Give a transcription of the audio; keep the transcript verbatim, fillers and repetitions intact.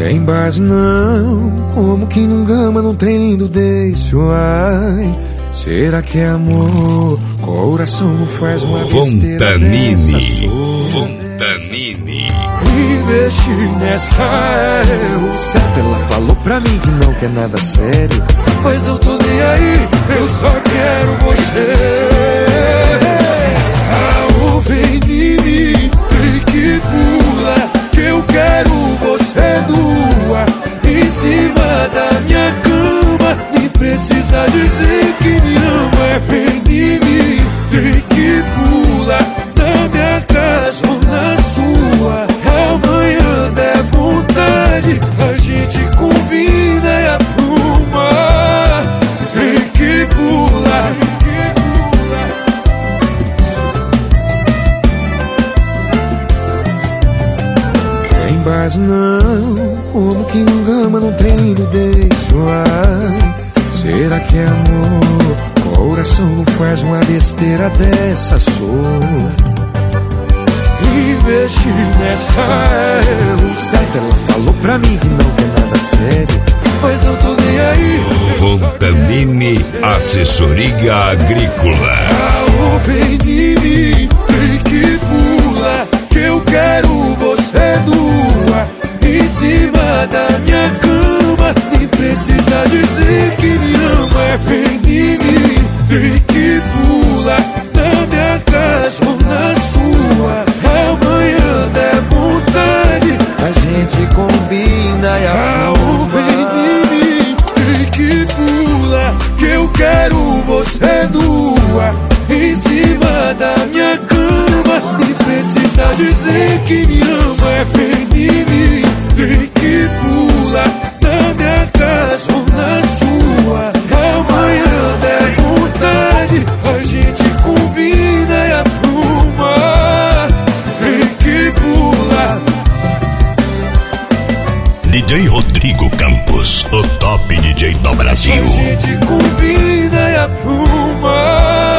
Tem base não, como que não gama num trem lindo desse, ai. Será que é amor? Coração não faz uma besteira Fontanini, Fontanini. Investir nessa é o certo. Ela falou pra mim que não quer nada sério, mas eu tô nem aí, eu só quero você. Ah, vem em mim, vem que pula, que eu quero você nua, em cima da minha cama. Nem precisa dizer que me ama. Vem em mim, vem que pula, na minha casa ou na sua. Amanhã der vontade, a gente combina e apruma. Vem que pula, vem que pula. Tem base não, como que não gama num trem lindo desse, ai. Será que é amor? Coração não faz uma besteira dessa, sou. Investir nessa é o certo. Ela falou pra mim que não quer nada sério, mas eu tô nem aí. Fontanini, assessoria agrícola. Ah, vem em mim, vem que pula, que eu quero você nua, em cima da minha cama. Nem precisa dizer que me ama. Vem em mim, vem que pula, na minha casa ou na sua. Amanhã der vontade, a gente combina e arruma. Vem em mim, vem que pula, que eu quero você nua, em cima da minha cama. Nem precisa dizer que me ama. Vem em mim, vem que pula, na minha casa ou na sua. Amanhã der vontade, a gente combina e apruma. Vem que pula. D J Rodrigo Campos, o top D J do Brasil. A gente combina e apruma.